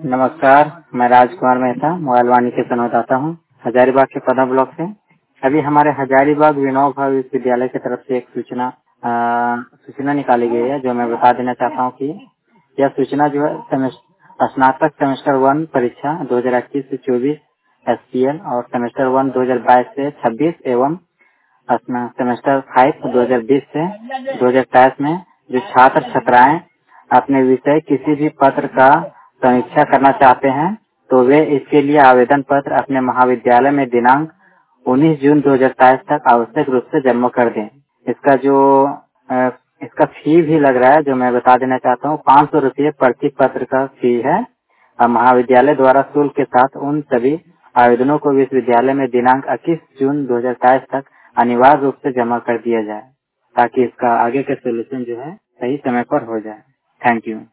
नमस्कार, मैं राजकुमार मेहता मोबाइल वाणी के संवाददाता हूँ हजारीबाग के पदा ब्लॉक से। अभी हमारे हजारीबाग विनोबा विश्वविद्यालय की तरफ से एक सूचना निकाली गई है, जो मैं बता देना चाहता हूँ कि यह सूचना जो है स्नातक सेमेस्टर 1 परीक्षा 2021 से 24 SPL और सेमेस्टर 1 2022 से 26 एवं सेमेस्टर 5 2020 से 2023 में जो छात्र छात्राएं अपने विषय किसी भी पत्र का समीक्षा करना चाहते हैं तो वे इसके लिए आवेदन पत्र अपने महाविद्यालय में दिनांक 19 जून 2023 तक आवश्यक रूप से जमा कर दें। इसका फी भी लग रहा है, जो मैं बता देना चाहता हूँ। 500 रुपये प्रति पत्र का फी है। महाविद्यालय द्वारा शुल्क के साथ उन सभी आवेदनों को विश्वविद्यालय में दिनांक 21 जून 2023 तक अनिवार्य रूप से जमा कर दिया जाए, ताकि इसका आगे का सोल्यूशन जो है सही समय पर हो जाए। Thank you.